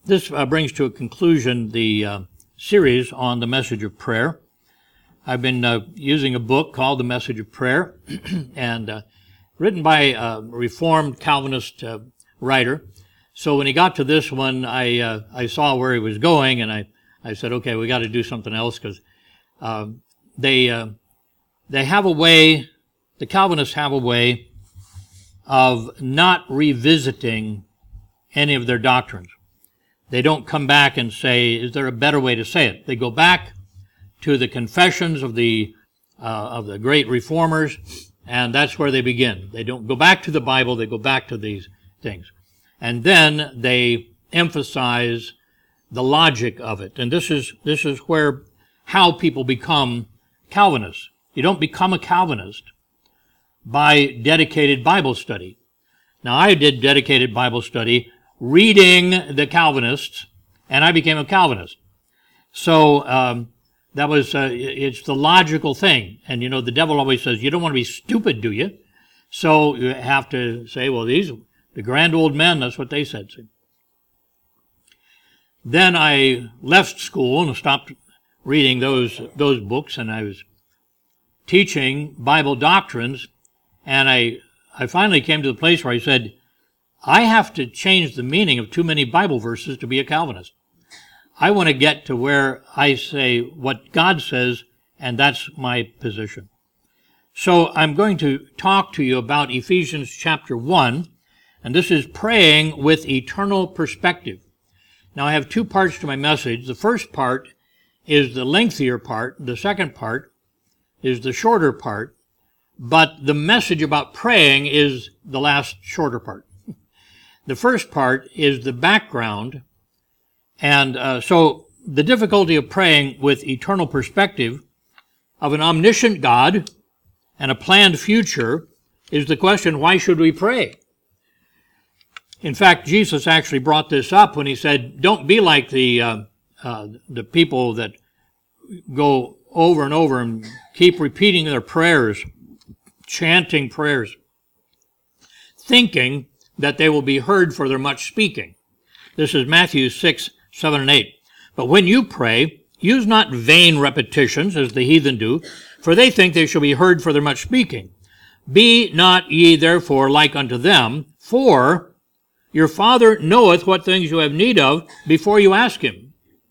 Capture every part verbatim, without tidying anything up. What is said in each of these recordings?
this uh, brings to a conclusion the uh, series on the message of prayer. I've been uh, using a book called The Message of Prayer, and uh, written by a Reformed Calvinist uh, writer. So when he got to this one, I uh, I saw where he was going, and I, I said, okay, we got to do something else, because uh, they uh, they have a way, the Calvinists have a way of not revisiting any of their doctrines. They don't come back and say, is there a better way to say it? They go back to the confessions of the uh, of the great reformers, and that's where they begin. They don't go back to the Bible, they go back to these things. And then they emphasize the logic of it. And this is this is where how people become Calvinists. You don't become a Calvinist by dedicated Bible study. Now, I did dedicated Bible study reading the Calvinists, and I became a Calvinist. So um, that was, uh, it's the logical thing. And, you know, the devil always says, you don't want to be stupid, do you? So you have to say, well, these, the grand old men, that's what they said. Then I left school and stopped reading those those books, and I was teaching Bible doctrines, and I I finally came to the place where I said, I have to change the meaning of too many Bible verses to be a Calvinist. I want to get to where I say what God says, and that's my position. So I'm going to talk to you about Ephesians chapter one, and this is praying with eternal perspective. Now, I have two parts to my message. The first part is the lengthier part. The second part is the shorter part. But the message about praying is the last shorter part. The first part is the background. And uh, so the difficulty of praying with eternal perspective of an omniscient God and a planned future is the question, why should we pray? In fact, Jesus actually brought this up when he said, don't be like the uh, uh, the people that go over and over and keep repeating their prayers, chanting prayers, thinking that they will be heard for their much speaking. This is Matthew six, seven, and eight. But when you pray, use not vain repetitions, as the heathen do, for they think they shall be heard for their much speaking. Be not ye therefore like unto them, for your Father knoweth what things you have need of before you ask Him.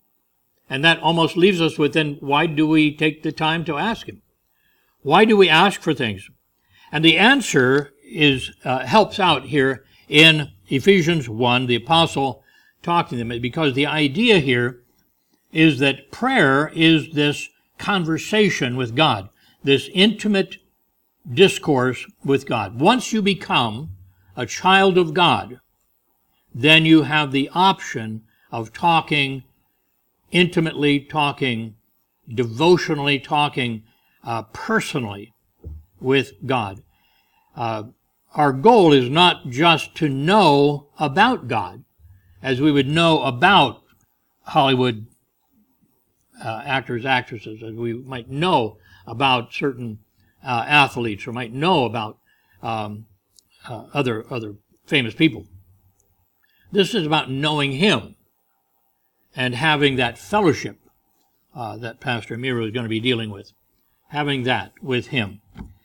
And that almost leaves us with, then, why do we take the time to ask Him? Why do we ask for things? And the answer is uh, helps out here in Ephesians one, the apostle talking to them, because the idea here is that prayer is this conversation with God, this intimate discourse with God. Once you become a child of God, then you have the option of talking intimately, talking devotionally, talking uh, personally with God. Uh, our goal is not just to know about God, as we would know about Hollywood uh, actors, actresses, as we might know about certain uh, athletes, or might know about um, uh, other other famous people. This is about knowing Him and having that fellowship uh, that Pastor Miro is going to be dealing with, having that with Him.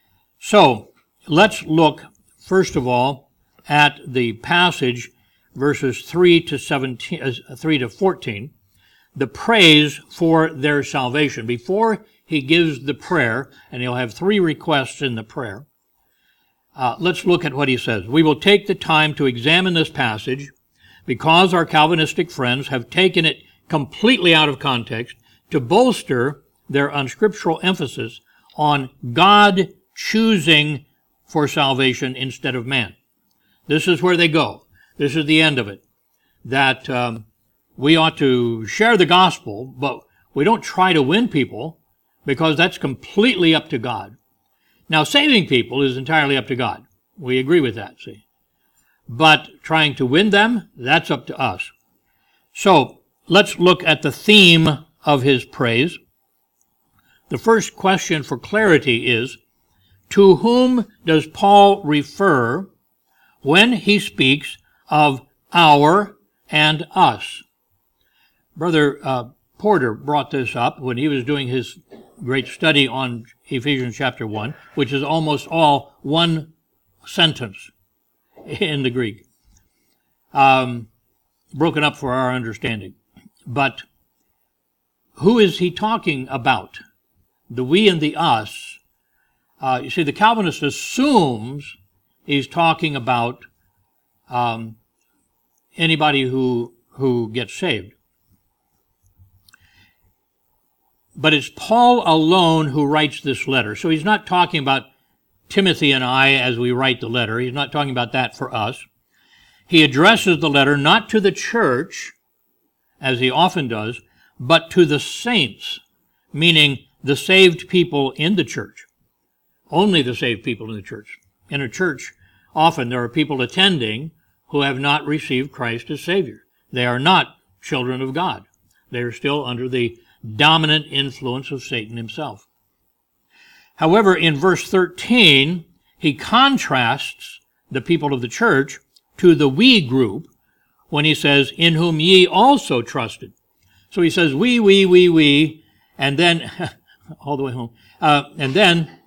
So let's look, first of all, at the passage, verses three to seventeen, uh, three to fourteen, the praise for their salvation. Before he gives the prayer, and he'll have three requests in the prayer, uh, let's look at what he says. We will take the time to examine this passage, because our Calvinistic friends have taken it completely out of context to bolster their unscriptural emphasis on God choosing for salvation instead of man. This is where they go. This is the end of it. That um, we ought to share the gospel, but we don't try to win people, because that's completely up to God. Now, saving people is entirely up to God. We agree with that, see. But trying to win them, that's up to us. So let's look at the theme of his praise. The first question for clarity is, to whom does Paul refer when he speaks of our and us? Brother uh, Porter brought this up when he was doing his great study on Ephesians chapter one, which is almost all one sentence in the Greek, um, broken up for our understanding. But who is he talking about? The we and the us. Uh, you see, the Calvinist assumes he's talking about um, anybody who who gets saved. But it's Paul alone who writes this letter. So he's not talking about Timothy and I as we write the letter. He's not talking about that for us. He addresses the letter not to the church, as he often does, but to the saints, meaning the saved people in the church. Only the saved people in the church. In a church, often there are people attending who have not received Christ as Savior. They are not children of God. They are still under the dominant influence of Satan himself. However, in verse thirteen, he contrasts the people of the church to the we group when he says, in whom ye also trusted. So he says, we, we, we, we, and then, all the way home, uh, and then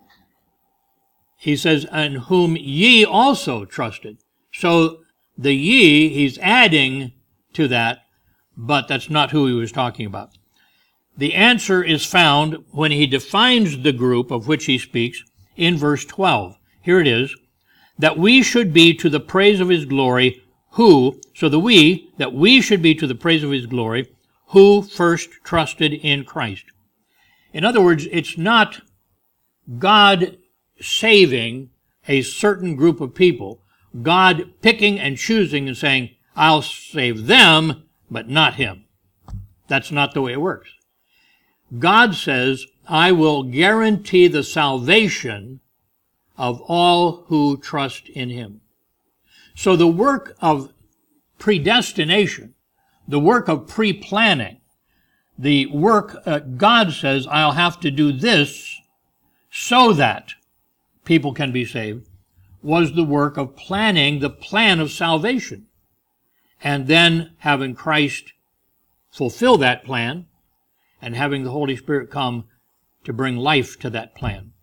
he says, in whom ye also trusted. So the ye, he's adding to that, but that's not who he was talking about. The answer is found when he defines the group of which he speaks in verse twelve. Here it is, that we should be to the praise of his glory, who, so the we, that we should be to the praise of his glory, who first trusted in Christ. In other words, it's not God saving a certain group of people, God picking and choosing and saying, I'll save them, but not him. That's not the way it works. God says, I will guarantee the salvation of all who trust in him. So the work of predestination, the work of pre-planning, the work uh, God says, I'll have to do this so that people can be saved, was the work of planning the plan of salvation, and then having Christ fulfill that plan, and having the Holy Spirit come to bring life to that plan.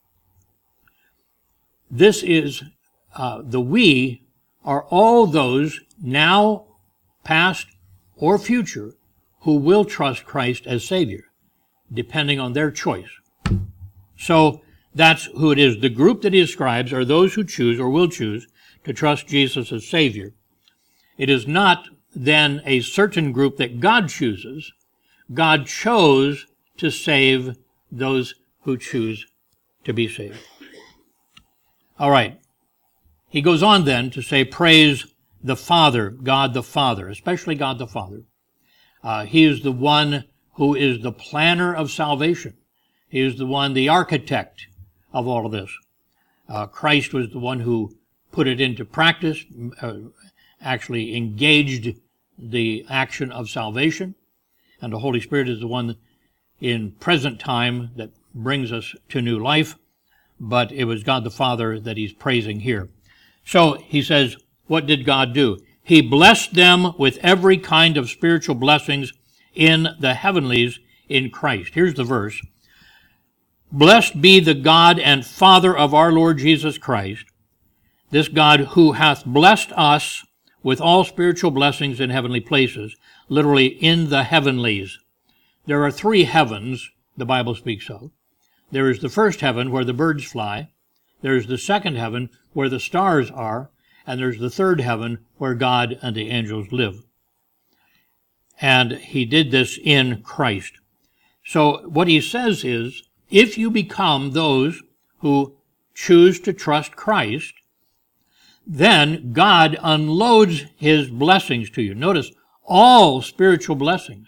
This is, uh, the we are all those now, past or future, who will trust Christ as Savior, depending on their choice. So that's who it is. The group that he describes are those who choose or will choose to trust Jesus as Savior. It is not then a certain group that God chooses. God chose to save those who choose to be saved. All right. He goes on then to say, praise the Father, God the Father, especially God the Father. Uh, he is the one who is the planner of salvation. He is the one, the architect of all of this. Uh, Christ was the one who put it into practice, uh, actually engaged the action of salvation. And the Holy Spirit is the one in present time that brings us to new life. But it was God the Father that he's praising here. So he says, what did God do? He blessed them with every kind of spiritual blessings in the heavenlies in Christ. Here's the verse. Blessed be the God and Father of our Lord Jesus Christ, this God who hath blessed us with all spiritual blessings in heavenly places, literally in the heavenlies. There are three heavens the Bible speaks of. There is the first heaven where the birds fly. There is the second heaven where the stars are. And there's the third heaven where God and the angels live. And he did this in Christ. So what he says is, if you become those who choose to trust Christ, then God unloads his blessings to you. Notice, all spiritual blessings.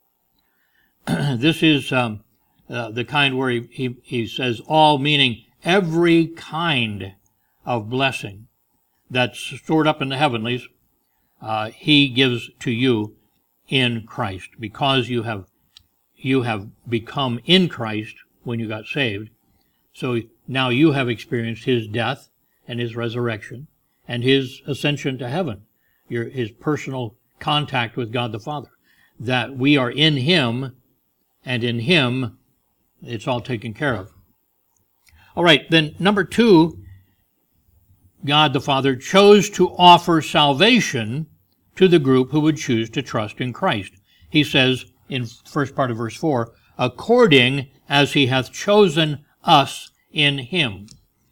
This is um, uh, the kind where he, he, he says all, meaning every kind of blessing that's stored up in the heavenlies, uh, he gives to you in Christ, because you have you have become in Christ when you got saved. So now you have experienced his death and his resurrection and his ascension to heaven, your his personal contact with God the Father. that we are in him, and in him it's all taken care of. All right, then number two, God the Father chose to offer salvation to the group who would choose to trust in Christ. He says in first part of verse four, according as he hath chosen us in him.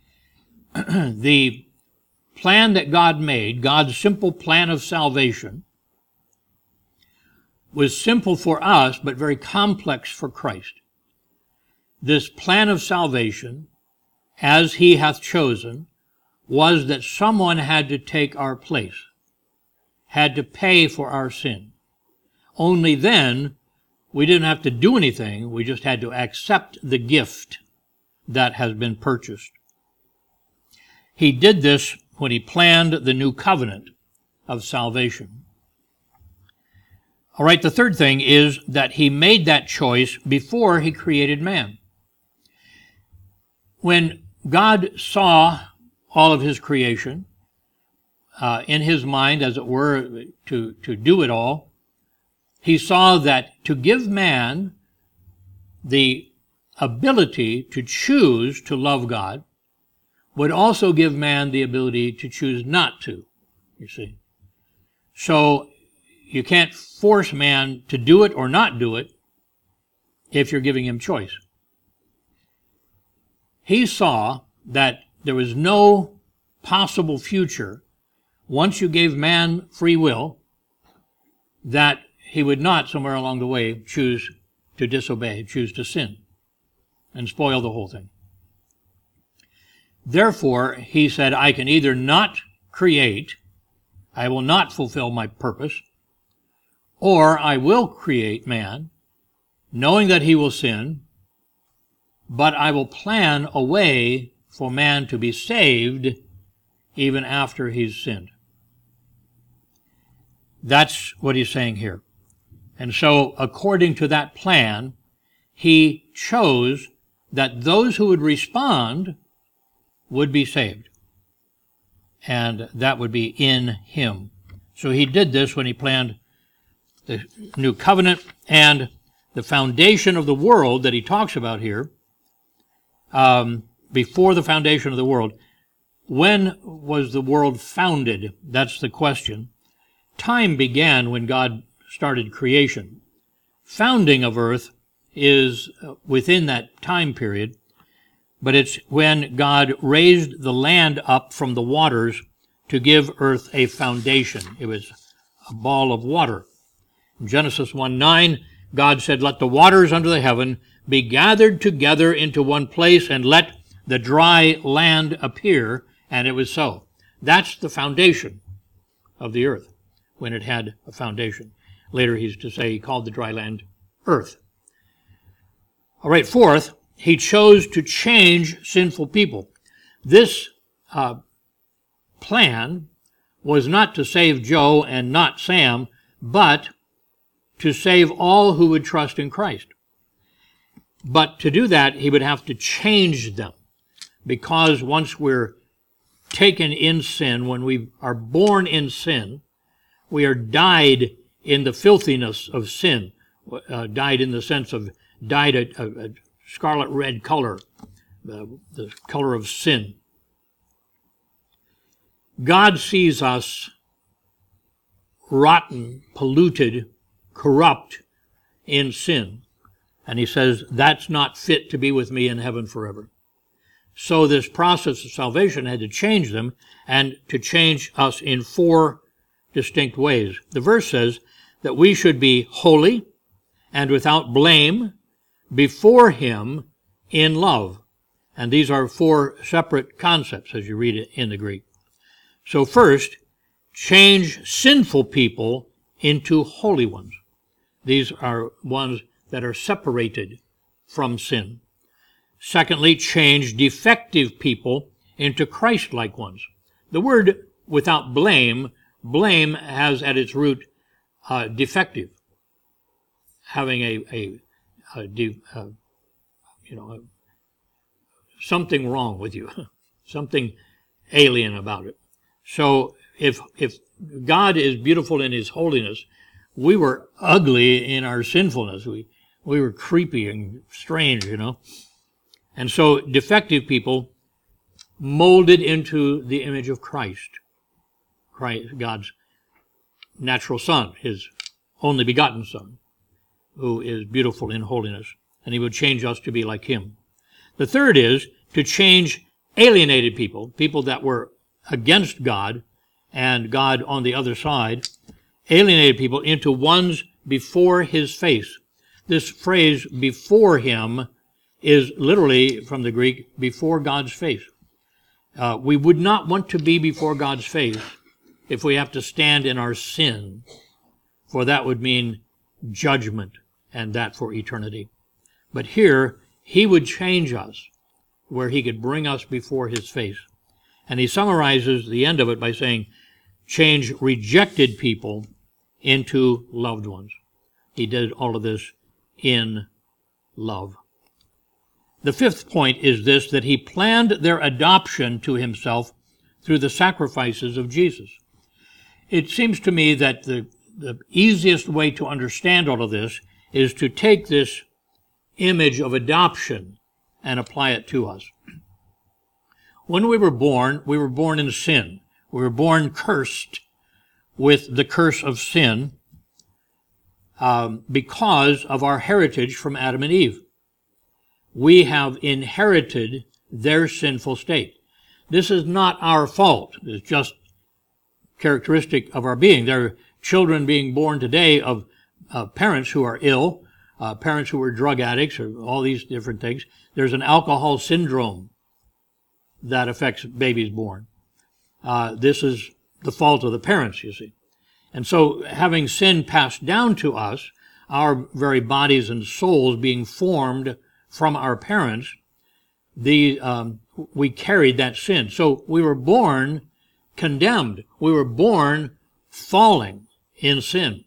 The plan that God made, God's simple plan of salvation, was simple for us, but very complex for Christ. This plan of salvation, as he hath chosen, was that someone had to take our place, had to pay for our sin. Only then, we didn't have to do anything, we just had to accept the gift that has been purchased. He did this when he planned the new covenant of salvation. All right, the third thing is that he made that choice before he created man. When God saw all of his creation, uh, in his mind, as it were, to, to do it all, he saw that to give man the ability to choose to love God would also give man the ability to choose not to, you see. So you can't force man to do it or not do it if you're giving him choice. He saw that there was no possible future, once you gave man free will, that he would not, somewhere along the way, choose to disobey, choose to sin, and spoil the whole thing. Therefore, he said, I can either not create, I will not fulfill my purpose, or I will create man, knowing that he will sin, but I will plan a way for man to be saved even after he's sinned. That's what he's saying here. And so, according to that plan, he chose that those who would respond would be saved. And that would be in him. So he did this when he planned the new covenant, and the foundation of the world that he talks about here, um, before the foundation of the world. When was the world founded? That's the question. Time began when God started creation. Founding of earth is within that time period, but it's when God raised the land up from the waters to give earth a foundation. It was a ball of water. In Genesis one nine, God said, let the waters under the heaven be gathered together into one place, and let the dry land appear, and it was so. That's the foundation of the earth, when it had a foundation. Later he's to say he called the dry land earth. All right, fourth, he chose to change sinful people. This uh, plan was not to save Joe and not Sam, but to save all who would trust in Christ. But to do that, he would have to change them, because once we're taken in sin, when we are born in sin, we are dyed in the filthiness of sin, uh, dyed in the sense of dyed a, a, a scarlet red color, uh, the color of sin. God sees us rotten, polluted, corrupt in sin, and he says, that's not fit to be with me in heaven forever. So this process of salvation had to change them, and to change us in four distinct ways. The verse says that we should be holy and without blame before him in love. And these are four separate concepts as you read it in the Greek. So first, change sinful people into holy ones. These are ones that are separated from sin. Secondly, change defective people into Christ-like ones. The word without blame, blame has at its root uh, defective, having a, a, a de, uh, you know, a, something wrong with you, something alien about it. So if if God is beautiful in his holiness, we were ugly in our sinfulness. We, we were creepy and strange, you know. And so defective people molded into the image of Christ, Christ, God's natural Son, his only begotten Son, who is beautiful in holiness, and he would change us to be like him. The third is to change alienated people, people that were against God and God on the other side, alienated people into ones before his face. This phrase, before him, is literally from the Greek, before God's face. Uh, we would not want to be before God's face if we have to stand in our sin, for that would mean judgment, and that for eternity. But here, he would change us, where he could bring us before his face. And he summarizes the end of it by saying, change rejected people into loved ones. He did all of this in love. The fifth point is this, that he planned their adoption to himself through the sacrifices of Jesus. It seems to me that the, the easiest way to understand all of this is to take this image of adoption and apply it to us. When we were born, we were born in sin. We were born cursed with the curse of sin um, because of our heritage from Adam and Eve. We have inherited their sinful state. This is not our fault. It's just characteristic of our being. There are children being born today of uh, parents who are ill, uh, parents who are drug addicts, or all these different things. There's an alcohol syndrome that affects babies born. Uh, this is the fault of the parents, you see. And so having sin passed down to us, our very bodies and souls being formed from our parents, the um, we carried that sin. So we were born condemned. We were born falling in sin.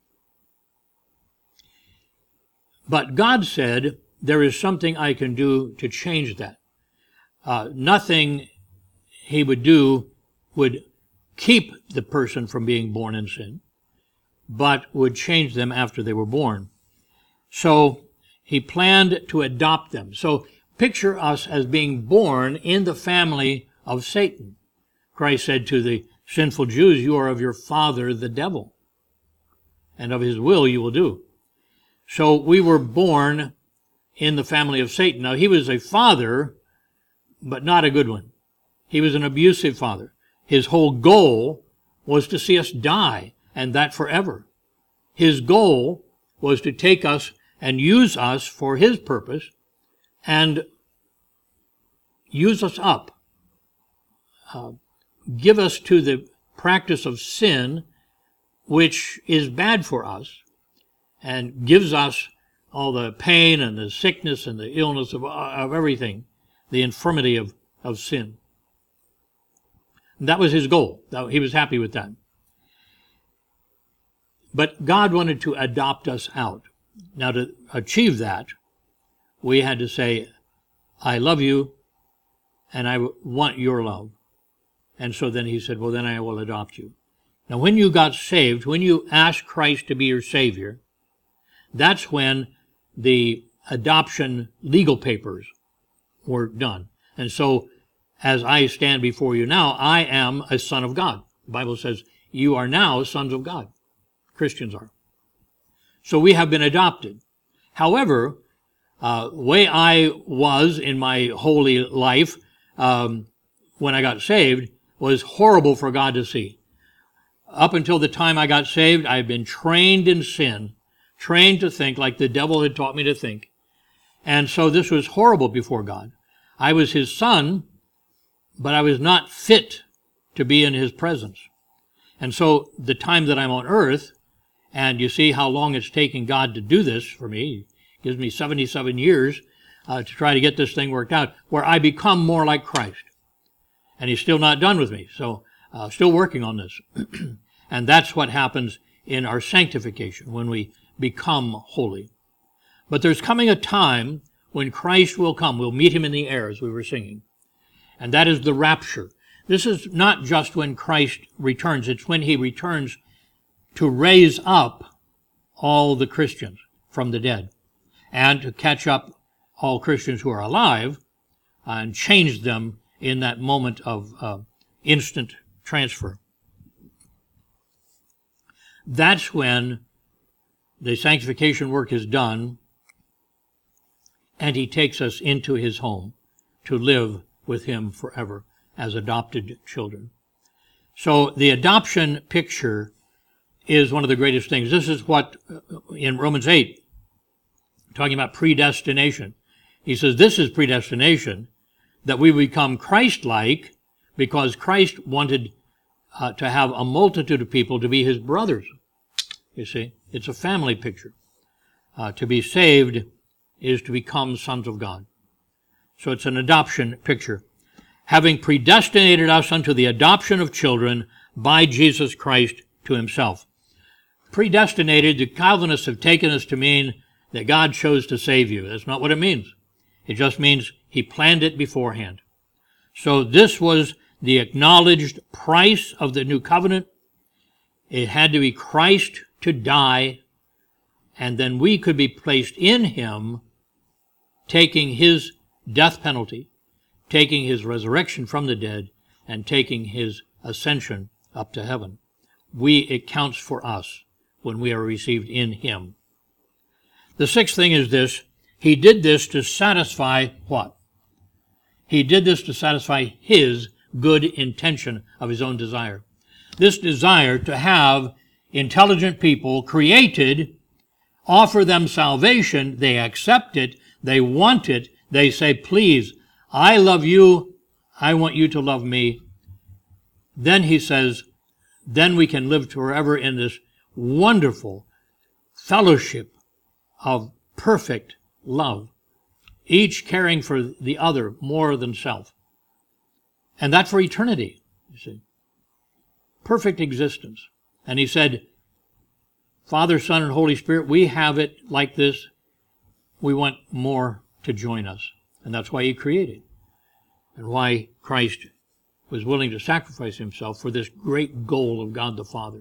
But God said, there is something I can do to change that. Uh, nothing he would do would keep the person from being born in sin, but would change them after they were born. So he planned to adopt them. So picture us as being born in the family of Satan. Christ said to the sinful Jews, you are of your father, the devil, and of his will you will do. So we were born in the family of Satan. Now, he was a father, but not a good one. He was an abusive father. His whole goal was to see us die, and that forever. His goal was to take us and use us for his purpose and use us up, uh, give us to the practice of sin, which is bad for us, and gives us all the pain and the sickness and the illness of, of everything, the infirmity of, of sin. And that was his goal. He was happy with that. But God wanted to adopt us out. Now, to achieve that, we had to say, I love you, and I want your love. And so then he said, well, then I will adopt you. Now, when you got saved, when you asked Christ to be your Savior, that's when the adoption legal papers were done. And so, as I stand before you now, I am a son of God. The Bible says, you are now sons of God. Christians are. So we have been adopted. However, uh, the way I was in my holy life um, when I got saved was horrible for God to see. Up until the time I got saved, I had been trained in sin, trained to think like the devil had taught me to think. And so this was horrible before God. I was his son, but I was not fit to be in his presence. And so the time that I'm on earth, and you see how long it's taken God to do this for me, he gives me seventy-seven years uh, to try to get this thing worked out, where I become more like Christ. And he's still not done with me, so uh, still working on this. And that's what happens in our sanctification, when we become holy. But there's coming a time when Christ will come. We'll meet him in the air, as we were singing. And that is the rapture. This is not just when Christ returns. It's when he returns to raise up all the Christians from the dead, and to catch up all Christians who are alive and change them in that moment of uh, instant transfer. That's when the sanctification work is done, and he takes us into his home to live with him forever as adopted children. So the adoption picture is one of the greatest things. This is what, in Romans eight, talking about predestination, he says this is predestination, that we become Christ-like because Christ wanted uh, to have a multitude of people to be his brothers. You see, it's a family picture. Uh, to be saved is to become sons of God. So it's an adoption picture. Having predestinated us unto the adoption of children by Jesus Christ to himself. Predestinated, the Calvinists have taken this to mean that God chose to save you. That's not what it means. It just means he planned it beforehand. So this was the acknowledged price of the new covenant. It had to be Christ to die, and then we could be placed in him, taking his death penalty, taking his resurrection from the dead, and taking his ascension up to heaven. We, it counts for us when we are received in him. The sixth thing is this: he did this to satisfy what? He did this to satisfy his good intention of his own desire. This desire to have intelligent people created, offer them salvation, they accept it, they want it, they say, please, I love you, I want you to love me. Then he says, then we can live forever in this wonderful fellowship of perfect love, each caring for the other more than self. And that for eternity, you see. Perfect existence. And he said, Father, Son, and Holy Spirit, we have it like this. We want more to join us. And that's why he created. And why Christ was willing to sacrifice himself for this great goal of God the Father.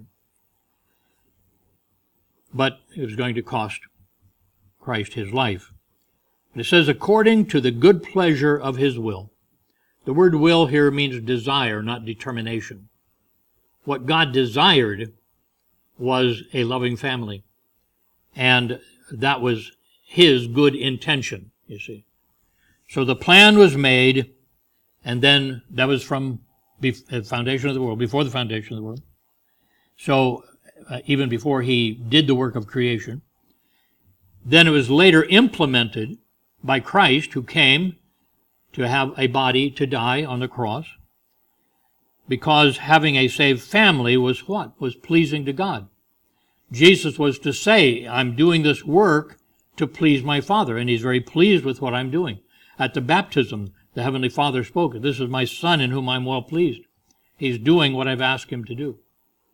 But it was going to cost Christ his life. And it says, according to the good pleasure of his will. The word will here means desire, not determination. What God desired was a loving family. And that was his good intention, you see. So the plan was made, and then that was from the foundation of the world, before the foundation of the world. So uh, even before he did the work of creation. Then it was later implemented by Christ, who came to have a body to die on the cross, because having a saved family was what? Was pleasing to God. Jesus was to say, I'm doing this work to please my Father, and he's very pleased with what I'm doing. At the baptism, the Heavenly Father spoke, this is my Son in whom I'm well pleased. He's doing what I've asked him to do.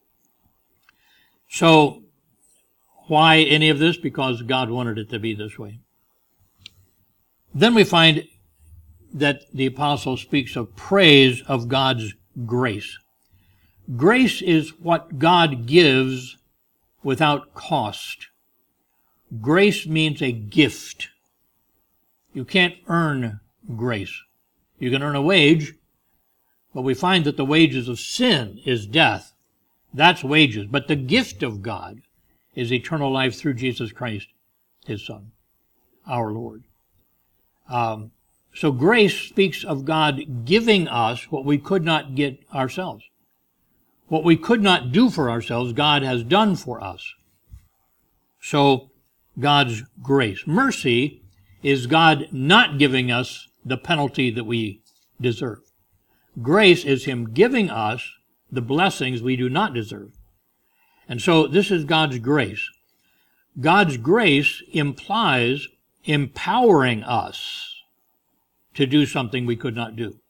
So, why any of this? Because God wanted it to be this way. Then we find that the apostle speaks of praise of God's grace. Grace is what God gives without cost. Grace means a gift. You can't earn grace. You can earn a wage, but we find that the wages of sin is death. That's wages. But the gift of God is eternal life through Jesus Christ, his Son, our Lord. Um, so grace speaks of God giving us what we could not get ourselves. What we could not do for ourselves, God has done for us. So, God's grace. Mercy is God not giving us the penalty that we deserve. Grace is him giving us the blessings we do not deserve. And so this is God's grace. God's grace implies empowering us to do something we could not do.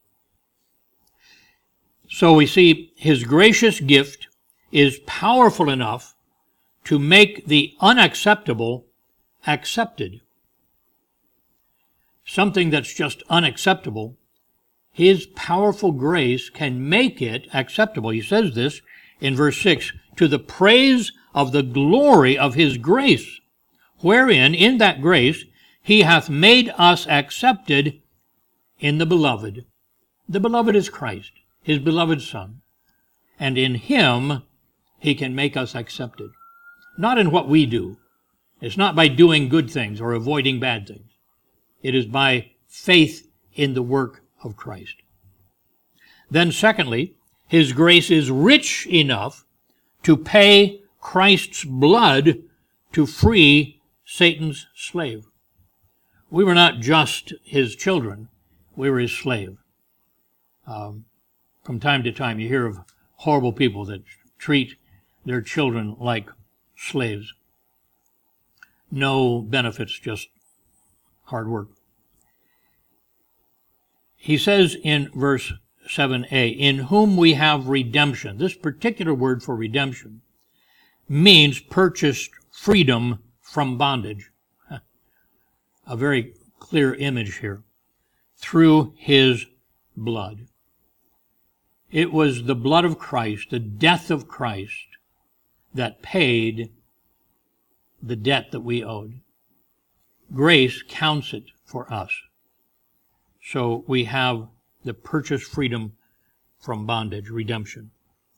So we see his gracious gift is powerful enough to make the unacceptable accepted. Something that's just unacceptable, his powerful grace can make it acceptable. He says this in verse six, to the praise of the glory of his grace, wherein, in that grace, he hath made us accepted in the beloved. The beloved is Christ, his beloved Son. And in him, he can make us accepted. Not in what we do. It's not by doing good things or avoiding bad things. It is by faith in the work of Christ. Then secondly, his grace is rich enough to pay Christ's blood to free Satan's slave. We were not just his children, we were his slave. Um, from time to time you hear of horrible people that treat their children like slaves. No benefits, just hard work. He says in verse seven a, in whom we have redemption. This particular word for redemption means purchased freedom from bondage. A very clear image here. Through his blood. It was the blood of Christ, the death of Christ, that paid the debt that we owed. Grace counts it for us. So we have the purchased freedom from bondage, redemption.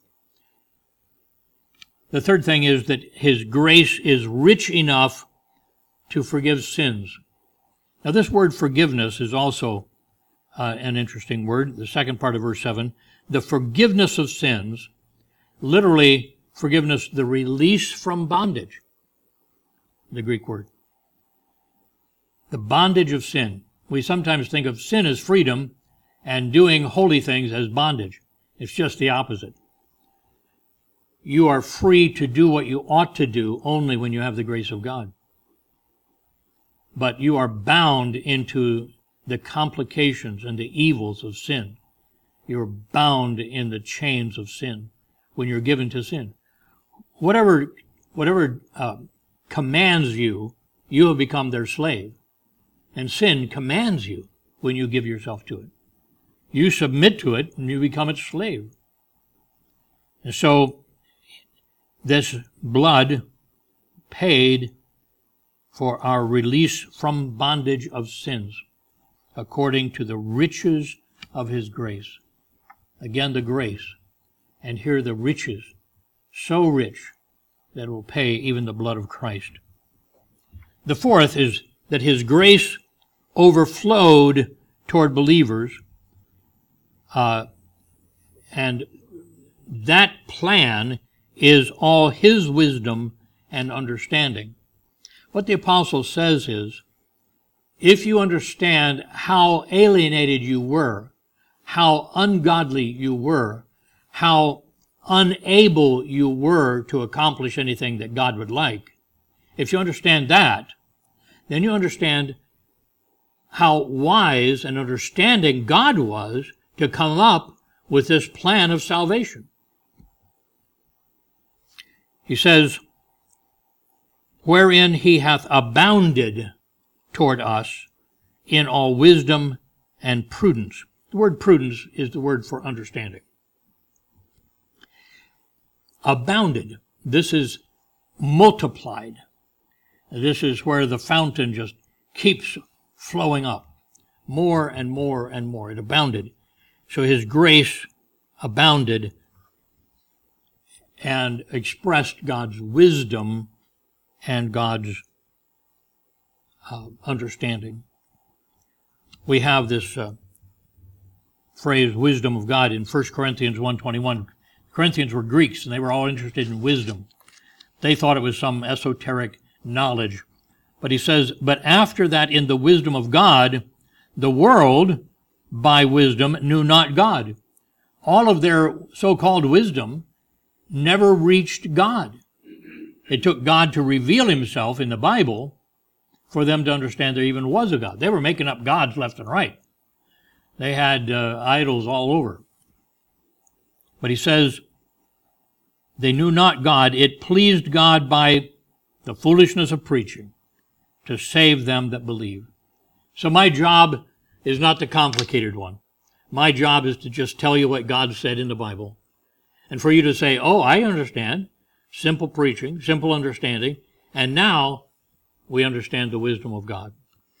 The third thing is that his grace is rich enough to forgive sins. Now this word forgiveness is also uh, an interesting word. The second part of verse seven, the forgiveness of sins, literally forgiveness, the release from bondage, the Greek word. The bondage of sin. We sometimes think of sin as freedom and doing holy things as bondage. It's just the opposite. You are free to do what you ought to do only when you have the grace of God. But you are bound into the complications and the evils of sin. You're bound in the chains of sin when you're given to sin. Whatever, whatever uh, commands you, you have become their slave. And sin commands you when you give yourself to it. You submit to it and you become its slave. And so this blood paid for our release from bondage of sins according to the riches of his grace. Again, the grace. And here the riches, so rich that it will pay even the blood of Christ. The fourth is that his grace overflowed toward believers, uh, and that plan is all his wisdom and understanding. What the apostle says is, if you understand how alienated you were, how ungodly you were, how unable you were to accomplish anything that God would like, if you understand that, then you understand how wise and understanding God was to come up with this plan of salvation. He says, wherein he hath abounded toward us in all wisdom and prudence. The word prudence is the word for understanding. Abounded. This is multiplied. This is where the fountain just keeps flowing up. More and more and more. It abounded. So his grace abounded and expressed God's wisdom and God's uh, understanding. We have this uh, phrase, wisdom of God, in First Corinthians one twenty-one. Corinthians were Greeks, and they were all interested in wisdom. They thought it was some esoteric knowledge. But he says, but after that in the wisdom of God, the world, by wisdom, knew not God. All of their so-called wisdom never reached God. It took God to reveal himself in the Bible for them to understand there even was a God. They were making up gods left and right. They had uh, idols all over. But he says, they knew not God. It pleased God by the foolishness of preaching to save them that believe. So my job is not the complicated one. My job is to just tell you what God said in the Bible. And for you to say, oh, I understand. simple preaching, simple understanding, and now we understand the wisdom of God.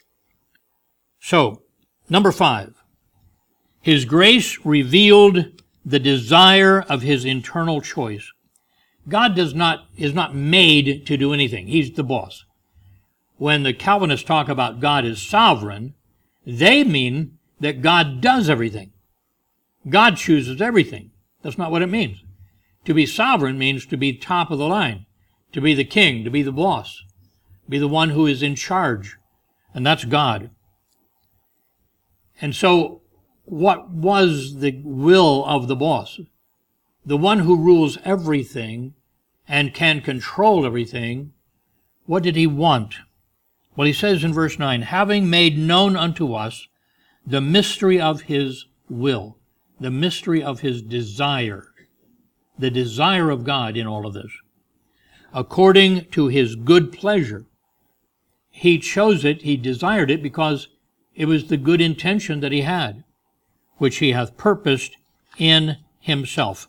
So, number five, His grace revealed the desire of His internal choice. God does not, is not made to do anything. He's the boss. When the Calvinists talk about God as sovereign, they mean that God does everything. God chooses everything. That's not what it means. To be sovereign means to be top of the line, to be the king, to be the boss, be the one who is in charge, and that's God. And so, what was the will of the boss? The one who rules everything and can control everything, what did he want? Well, he says in verse nine, having made known unto us the mystery of his will, the mystery of his desire, the desire of God in all of this, according to his good pleasure. He chose it, he desired it, because it was the good intention that he had, which he hath purposed in himself.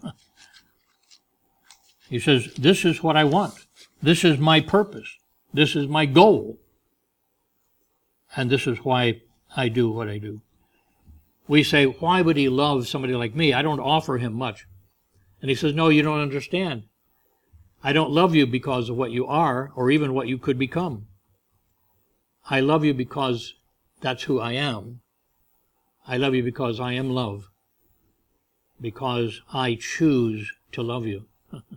He says, this is what I want. This is my purpose. This is my goal. And this is why I do what I do. We say, why would he love somebody like me? I don't offer him much. And he says, no, you don't understand. I don't love you because of what you are or even what you could become. I love you because that's who I am. I love you because I am love. Because I choose to love you.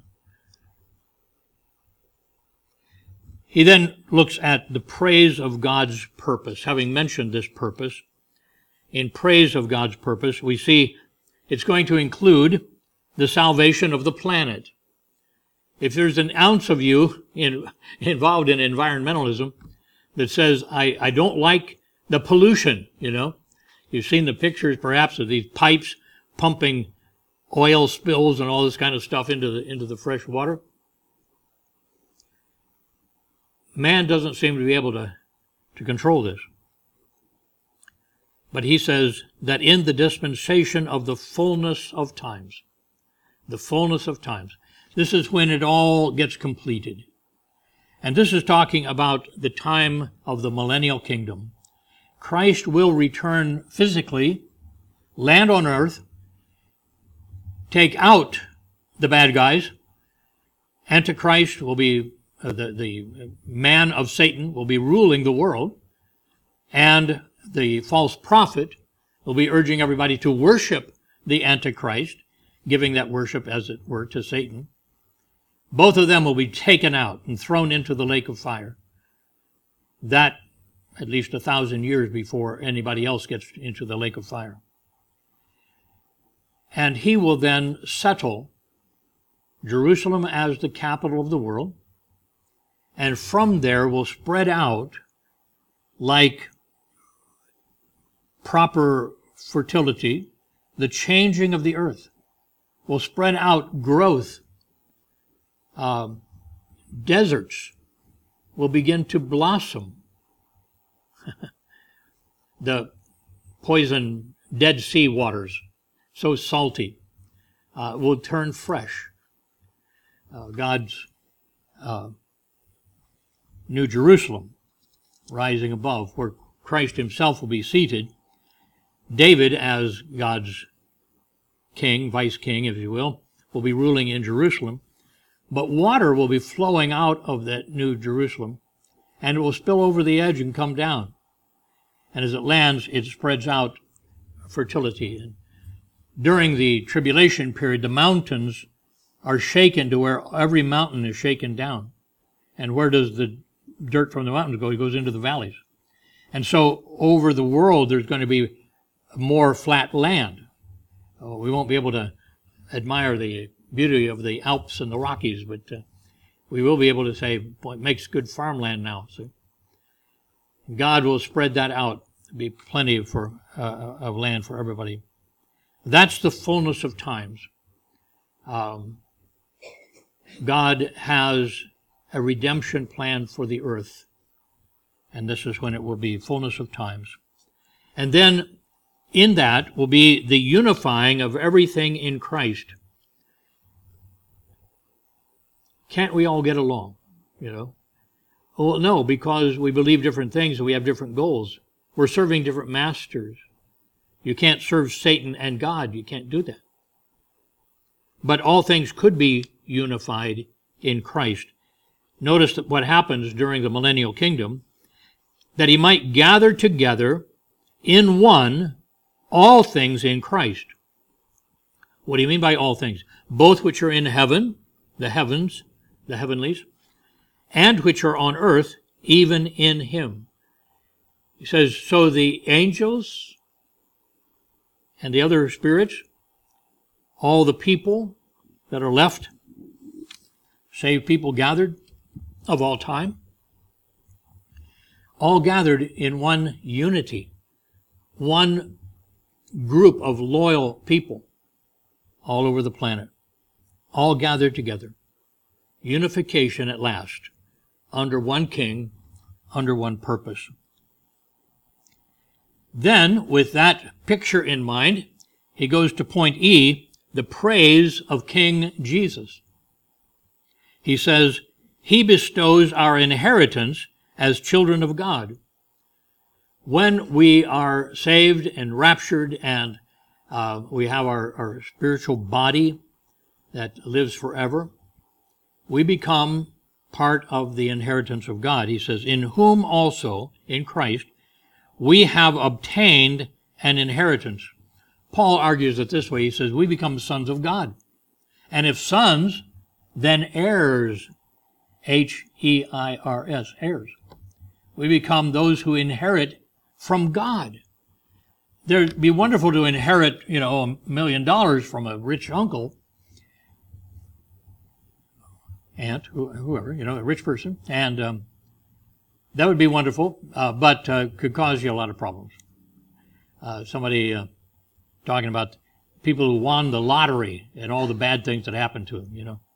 He then looks at the praise of God's purpose. Having mentioned this purpose, in praise of God's purpose, we see it's going to include the salvation of the planet. If there's an ounce of you in, involved in environmentalism that says, I, I don't like the pollution, you know. You've seen the pictures perhaps of these pipes pumping oil spills and all this kind of stuff into the, into the fresh water. Man doesn't seem to be able to, to control this. But he says that in the dispensation of the fullness of times, the fullness of times, this is when it all gets completed. And this is talking about the time of the millennial kingdom. Christ will return physically, land on earth, take out the bad guys. Antichrist will be, uh, the, the man of Satan will be ruling the world, and the false prophet will be urging everybody to worship the Antichrist, giving that worship, as it were, to Satan. Both of them will be taken out and thrown into the lake of fire. That, at least a thousand years before anybody else gets into the lake of fire. And he will then settle Jerusalem as the capital of the world, and from there will spread out like proper fertility, the changing of the earth will spread out growth. Uh, deserts will begin to blossom. The poison Dead Sea waters, so salty, uh, will turn fresh. Uh, God's uh, New Jerusalem rising above, where Christ himself will be seated. David, as God's king, vice king, if you will, will be ruling in Jerusalem. But water will be flowing out of that New Jerusalem, and it will spill over the edge and come down. And as it lands, it spreads out fertility. And during the tribulation period, the mountains are shaken to where every mountain is shaken down. And where does the dirt from the mountains go? It goes into the valleys. And so over the world, there's going to be more flat land. Oh, we won't be able to admire the beauty of the Alps and the Rockies, but uh, we will be able to say, boy, it makes good farmland now. See? God will spread that out. There'll be plenty for, uh, of land for everybody. That's the fullness of times. Um, God has a redemption plan for the earth, and this is when it will be fullness of times. And then in that will be the unifying of everything in Christ. can't we all get along? You know? Well, no, because we believe different things and we have different goals. We're serving different masters. You can't serve Satan and God. You can't do that. But all things could be unified in Christ. Notice that what happens during the millennial kingdom, that he might gather together in one all things in Christ. What do you mean by all things? Both which are in heaven, the heavens, the heavenlies, and which are on earth, even in him. He says, so the angels and the other spirits, all the people that are left, saved people gathered of all time, all gathered in one unity, one group of loyal people all over the planet, all gathered together. Unification at last, under one king, under one purpose. Then, with that picture in mind, he goes to point E, the praise of King Jesus. He says, he bestows our inheritance as children of God. When we are saved and raptured and uh, we have our, our spiritual body that lives forever, we become part of the inheritance of God. He says, in whom also, in Christ, we have obtained an inheritance. Paul argues it this way. He says, we become sons of God. And if sons, then heirs, H E I R S, heirs. We become those who inherit from God. It'd be wonderful to inherit, you know, a million dollars from a rich uncle, aunt, whoever, you know, a rich person, and um, that would be wonderful, uh, but uh, could cause you a lot of problems. Uh, somebody uh, talking about people who won the lottery and all the bad things that happened to them, you know.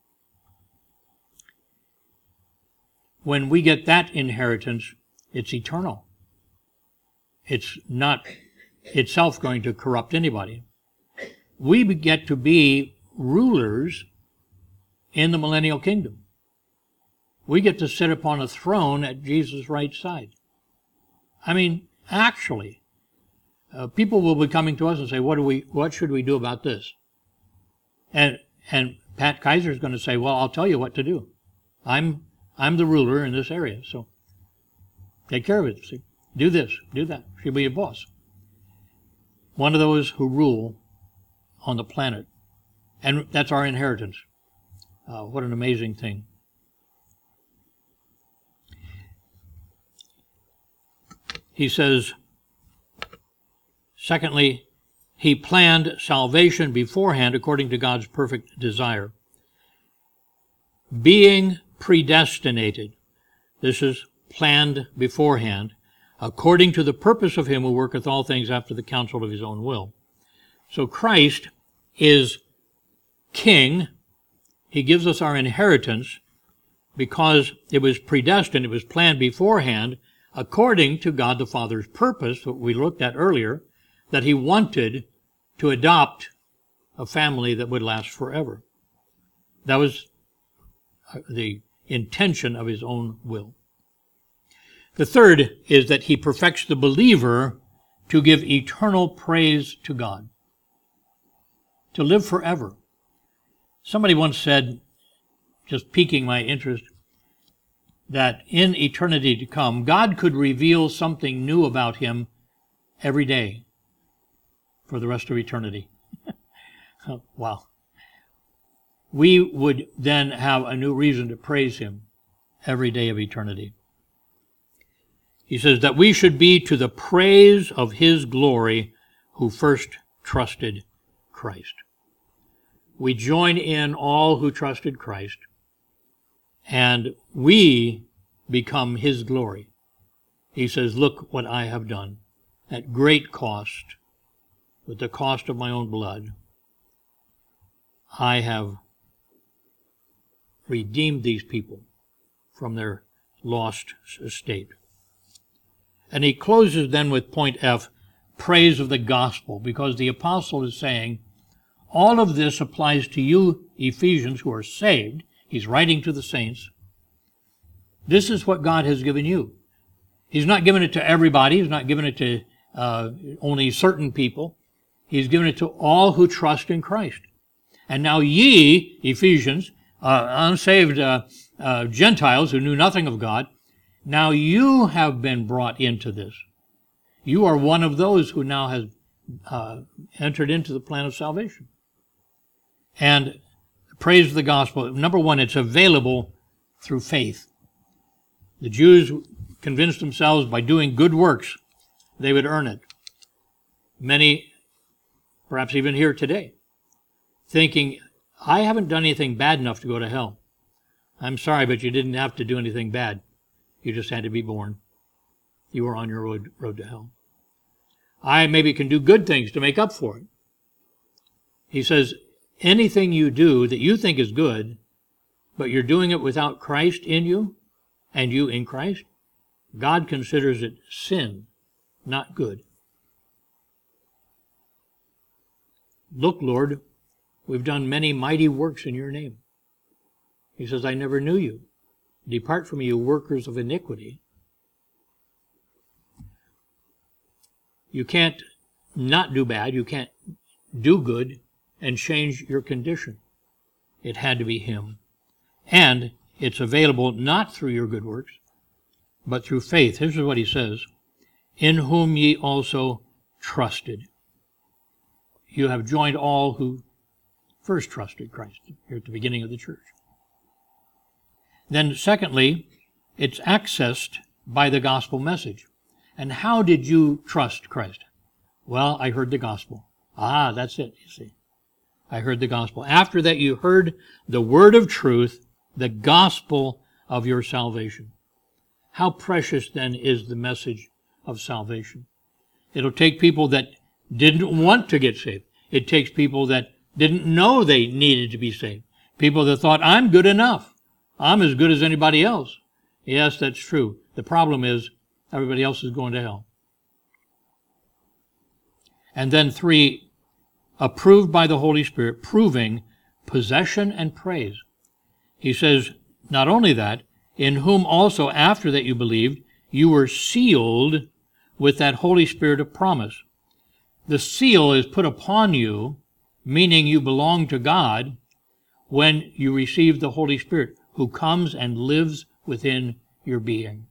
When we get that inheritance, it's eternal. It's not itself going to corrupt anybody. We get to be rulers in the millennial kingdom. We get to sit upon a throne at Jesus' right side. I mean, actually, uh, people will be coming to us and say, "What do we? What should we do about this?" And and Pat Kaiser is going to say, "Well, I'll tell you what to do. I'm I'm the ruler in this area, so take care of it. See, do this, do that. She'll be your boss." One of those who rule on the planet, and that's our inheritance. Uh, what an amazing thing. He says, secondly, he planned salvation beforehand according to God's perfect desire. Being predestinated, this is planned beforehand, according to the purpose of him who worketh all things after the counsel of his own will. So Christ is king. He gives us our inheritance because it was predestined, it was planned beforehand, according to God the Father's purpose, what we looked at earlier, that he wanted to adopt a family that would last forever. That was the intention of his own will. The third is that he perfects the believer to give eternal praise to God, to live forever. Somebody once said, just piquing my interest, that in eternity to come, God could reveal something new about him every day for the rest of eternity. Wow. We would then have a new reason to praise him every day of eternity. He says that we should be to the praise of his glory who first trusted Christ. We join in all who trusted Christ, and we become his glory. He says, look what I have done at great cost, with the cost of my own blood. I have redeemed these people from their lost estate. And he closes then with point F, praise of the gospel, because the apostle is saying, all of this applies to you, Ephesians, who are saved. He's writing to the saints. This is what God has given you. He's not given it to everybody. He's not given it to uh, only certain people. He's given it to all who trust in Christ. And now ye, Ephesians, uh, unsaved uh, uh, Gentiles who knew nothing of God, now you have been brought into this. You are one of those who now has uh, entered into the plan of salvation. And praise the gospel. Number one, it's available through faith. The Jews convinced themselves by doing good works they would earn it. Many, perhaps even here today, thinking, I haven't done anything bad enough to go to hell. I'm sorry, but you didn't have to do anything bad. You just had to be born. You were on your road, road to hell. I maybe can do good things to make up for it. He says, anything you do that you think is good, but you're doing it without Christ in you, and you in Christ, God considers it sin, not good. Look, Lord, we've done many mighty works in your name. He says, I never knew you. Depart from me, you workers of iniquity. You can't not do bad. You can't do good and change your condition. It had to be him. And it's available not through your good works, but through faith. This is what he says, in whom ye also trusted. You have joined all who first trusted Christ here at the beginning of the church. Then secondly, it's accessed by the gospel message. And how did you trust Christ? Well, I heard the gospel. Ah, that's it, you see. I heard the gospel. After that, you heard the word of truth, the gospel of your salvation. How precious then is the message of salvation? It'll take people that didn't want to get saved. It takes people that didn't know they needed to be saved. People that thought, I'm good enough. I'm as good as anybody else. Yes, that's true. The problem is everybody else is going to hell. And then three, approved by the Holy Spirit, proving possession and praise. He says, not only that, in whom also after that you believed, you were sealed with that Holy Spirit of promise. The seal is put upon you, meaning you belong to God, when you receive the Holy Spirit, who comes and lives within your being.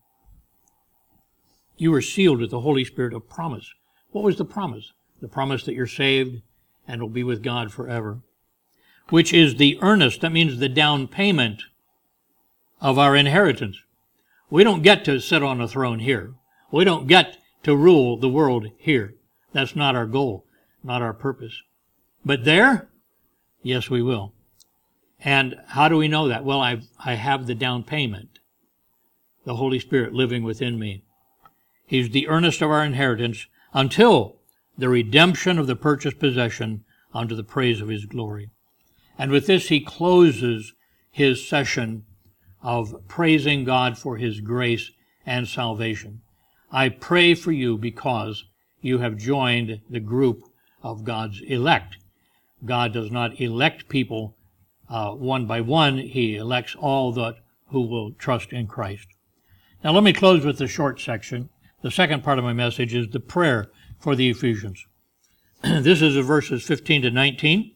You were sealed with the Holy Spirit of promise. What was the promise? The promise that you're saved and will be with God forever, which is the earnest, that means the down payment of our inheritance. We don't get to sit on a throne here. We don't get to rule the world here. That's not our goal, not our purpose. But there, yes, we will. And how do we know that? Well, I I have the down payment, the Holy Spirit living within me. He's the earnest of our inheritance until the redemption of the purchased possession unto the praise of his glory. And with this, he closes his session of praising God for his grace and salvation. I pray for you because you have joined the group of God's elect. God does not elect people uh, one by one. He elects all that who will trust in Christ. Now let me close with the short section. The second part of my message is the prayer for the Ephesians. This is verses fifteen to nineteen.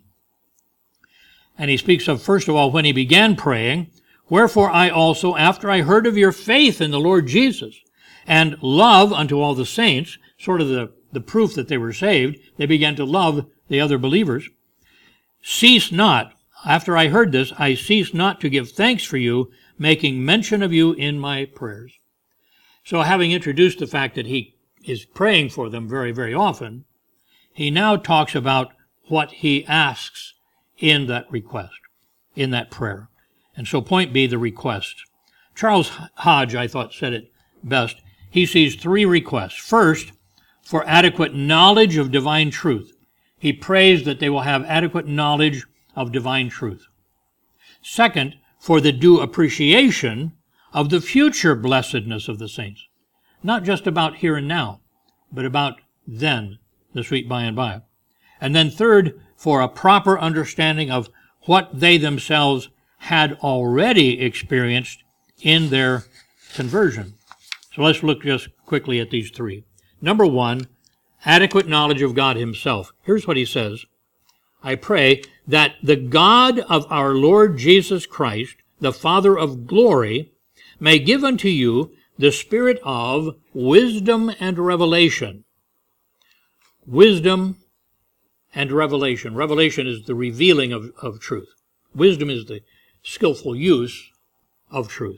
And he speaks of, first of all, when he began praying, wherefore I also, after I heard of your faith in the Lord Jesus, and love unto all the saints, sort of the, the proof that they were saved, they began to love the other believers, cease not, after I heard this, I cease not to give thanks for you, making mention of you in my prayers. So having introduced the fact that he is praying for them very, very often, he now talks about what he asks in that request, in that prayer. And so point B, the request. Charles Hodge, I thought, said it best. He sees three requests. First, for adequate knowledge of divine truth. He prays that they will have adequate knowledge of divine truth. Second, for the due appreciation of the future blessedness of the saints. Not just about here and now, but about then, the sweet by and by. And then third, for a proper understanding of what they themselves had already experienced in their conversion. So let's look just quickly at these three. Number one, adequate knowledge of God himself. Here's what he says. I pray that the God of our Lord Jesus Christ, the Father of glory, may give unto you the spirit of wisdom and revelation. Wisdom and revelation. Revelation is the revealing of, of truth. Wisdom is the skillful use of truth.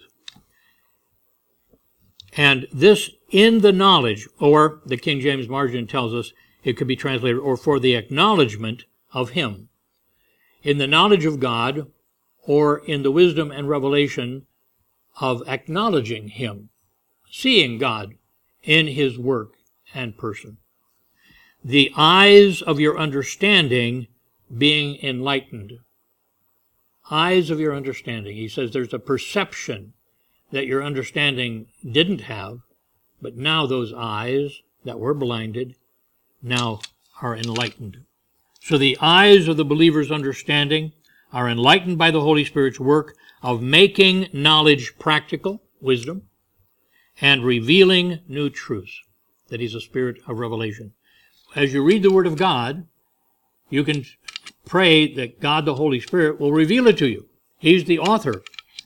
And this in the knowledge, or the King James Margin tells us it could be translated, or for the acknowledgement of him. In the knowledge of God, or in the wisdom and revelation of acknowledging him, seeing God in his work and person. The eyes of your understanding being enlightened. Eyes of your understanding. He says there's a perception that your understanding didn't have, but now those eyes that were blinded now are enlightened. So the eyes of the believer's understanding are enlightened by the Holy Spirit's work of making knowledge practical, wisdom, and revealing new truths, that he's a spirit of revelation. As you read the Word of God, you can pray that God the Holy Spirit will reveal it to you. He's the author.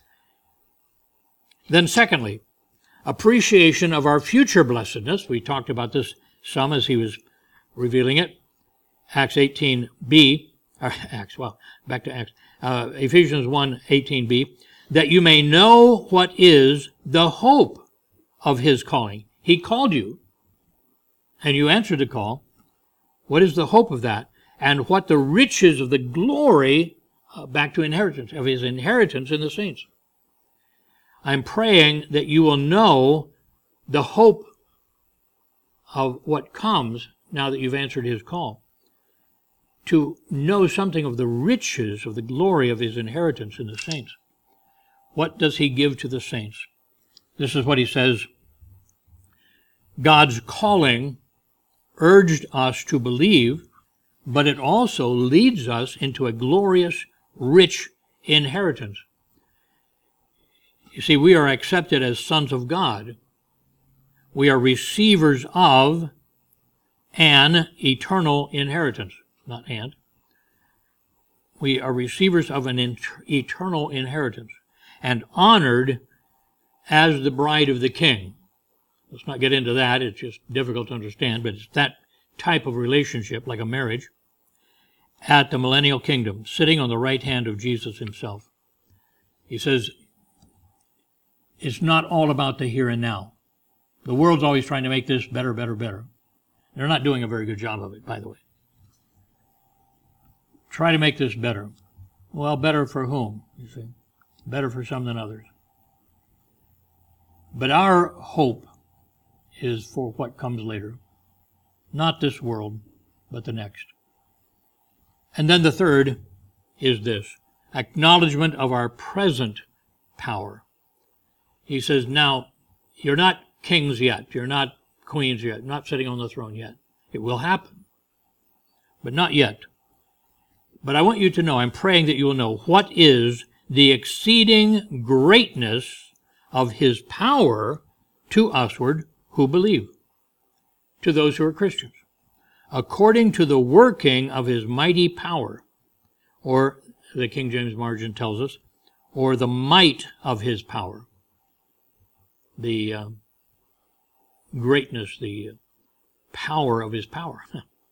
Then secondly, appreciation of our future blessedness. We talked about this some as he was revealing it. Acts eighteen b, or Acts, well, back to Acts, uh, Ephesians one eighteen b, that you may know what is the hope of his calling. He called you, and you answered the call. What is the hope of that? And what the riches of the glory, uh, back to inheritance, of his inheritance in the saints. I'm praying that you will know the hope of what comes now that you've answered his call. To know something of the riches of the glory of his inheritance in the saints. What does he give to the saints? This is what he says. God's calling urged us to believe, but it also leads us into a glorious, rich inheritance. You see, we are accepted as sons of God. We are receivers of an eternal inheritance. Not and. We are receivers of an inter- eternal inheritance and honored as the bride of the King. Let's not get into that. It's just difficult to understand, but it's that type of relationship, like a marriage, at the millennial kingdom, sitting on the right hand of Jesus himself. He says, it's not all about the here and now. The world's always trying to make this better, better, better. They're not doing a very good job of it, by the way. Try to make this better. Well, better for whom, you see? Better for some than others. But our hope is for what comes later. Not this world, but the next. And then the third is this, acknowledgement of our present power. He says, now, you're not kings yet. You're not queens yet. Not sitting on the throne yet. It will happen, but not yet. But I want you to know, I'm praying that you will know what is the exceeding greatness of his power to usward who believe, to those who are Christians, according to the working of his mighty power, or the King James Margin tells us, or the might of his power, the uh, greatness, the power of his power.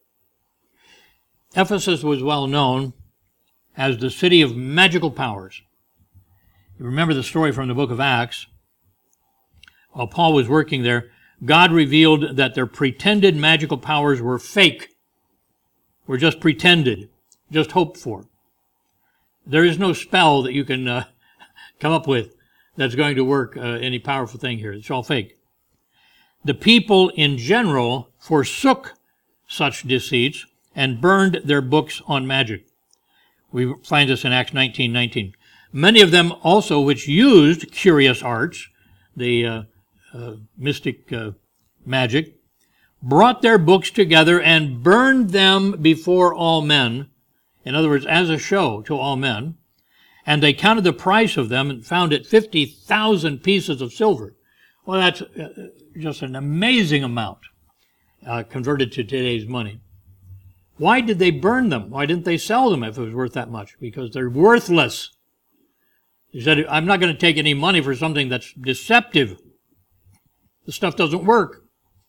Ephesus was well known as the city of magical powers. You remember the story from the book of Acts. While Paul was working there, God revealed that their pretended magical powers were fake, were just pretended, just hoped for. There is no spell that you can uh, come up with that's going to work uh, any powerful thing here. It's all fake. The people in general forsook such deceits and burned their books on magic. We find this in Acts nineteen nineteen. Many of them also which used curious arts, the uh, uh, mystic uh, magic, brought their books together and burned them before all men, in other words, as a show to all men, And they counted the price of them and found it fifty thousand pieces of silver. Well, that's uh, just an amazing amount uh, converted to today's money. Why did they burn them? Why didn't they sell them if it was worth that much? Because they're worthless. He said, I'm not going to take any money for something that's deceptive. The stuff doesn't work.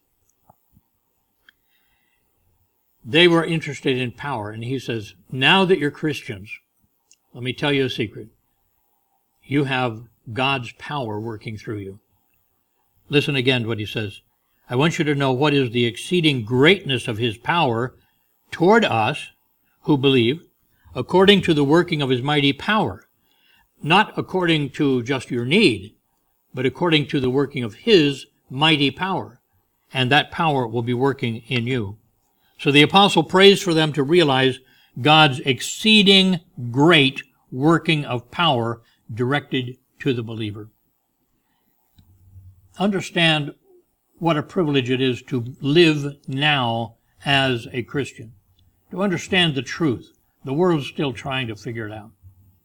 They were interested in power. And he says, now that you're Christians, let me tell you a secret. You have God's power working through you. Listen again to what he says. I want you to know what is the exceeding greatness of his power toward us who believe, according to the working of his mighty power. Not according to just your need, but according to the working of his mighty power. And that power will be working in you. So the apostle prays for them to realize God's exceeding great working of power directed to the believer. Understand what a privilege it is to live now as a Christian. To understand the truth. The world's still trying to figure it out.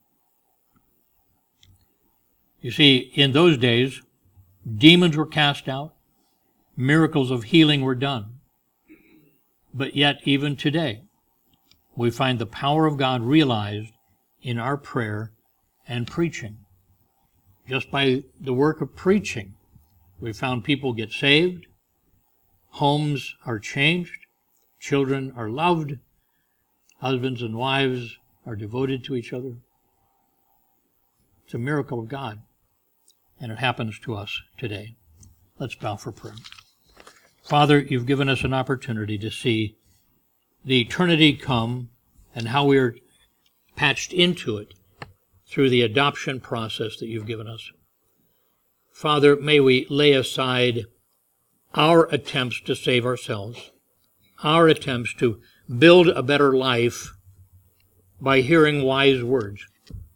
You see, in those days, demons were cast out, miracles of healing were done. But yet, even today, we find the power of God realized in our prayer and preaching. Just by the work of preaching, we found people get saved, homes are changed, children are loved, husbands and wives are devoted to each other. It's a miracle of God, and it happens to us today. Let's bow for prayer. Father, you've given us an opportunity to see the eternity come and how we are patched into it through the adoption process that you've given us. Father, may we lay aside our attempts to save ourselves, our attempts to build a better life by hearing wise words.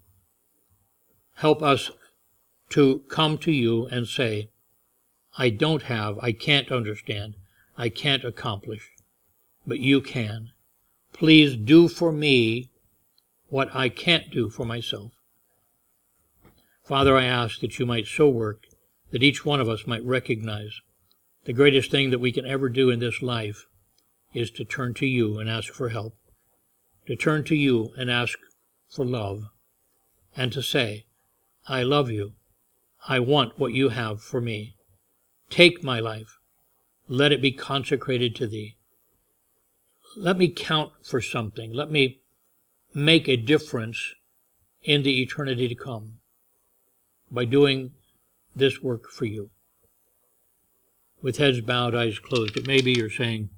Help us to come to you and say, I don't have, I can't understand, I can't accomplish, but you can. Please do for me what I can't do for myself. Father, I ask that you might so work that each one of us might recognize the greatest thing that we can ever do in this life is to turn to you and ask for help, to turn to you and ask for love, and to say, I love you. I want what you have for me. Take my life. Let it be consecrated to thee. Let me count for something. Let me make a difference in the eternity to come by doing this work for you. With heads bowed, eyes closed, it may be you're saying,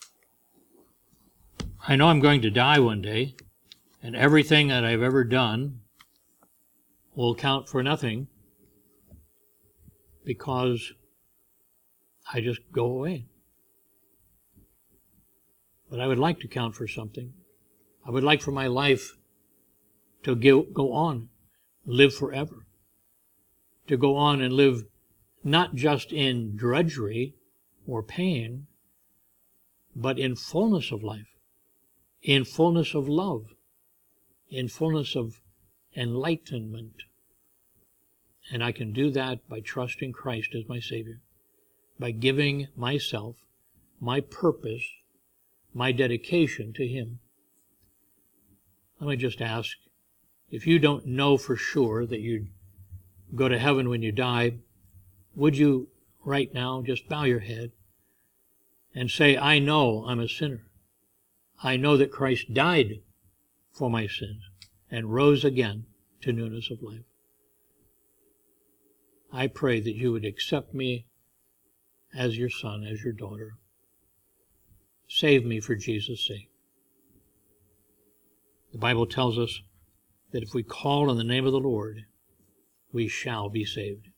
I know I'm going to die one day, and everything that I've ever done will count for nothing because I just go away. But I would like to count for something. I would like for my life to go on, live forever. To go on and live not just in drudgery or pain, but in fullness of life, in fullness of love, in fullness of enlightenment. And I can do that by trusting Christ as my Savior, by giving myself, my purpose, my dedication to Him. Let me just ask, if you don't know for sure that you'd go to heaven when you die, would you right now just bow your head and say, I know I'm a sinner. I know that Christ died for my sins and rose again to newness of life. I pray that you would accept me as your son, as your daughter. Save me for Jesus' sake. The Bible tells us that if we call on the name of the Lord, we shall be saved.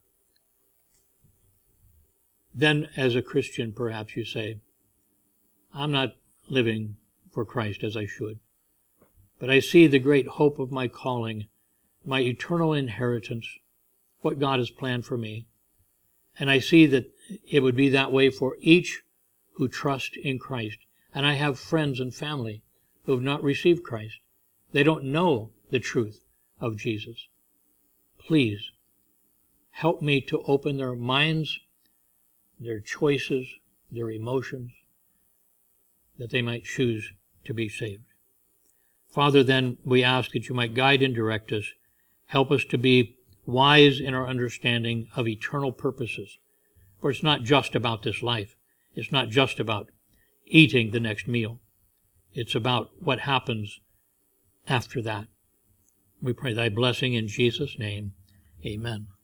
Then, as a Christian, perhaps you say, I'm not living for Christ as I should, but I see the great hope of my calling, my eternal inheritance, what God has planned for me, and I see that it would be that way for each who trust in Christ. And I have friends and family who have not received Christ. They don't know the truth of Jesus. Please help me to open their minds, their choices, their emotions, that they might choose to be saved. Father, then we ask that you might guide and direct us. Help us to be wise in our understanding of eternal purposes. For it's not just about this life. It's not just about eating the next meal. It's about what happens after that. We pray thy blessing in Jesus' name. Amen.